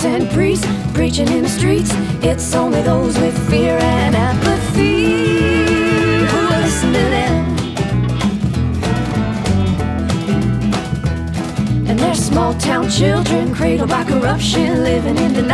prophets and priests preaching in the streets. It's only those with fear and apathy who will listen to them. And their small town children cradled by corruption, living in denial.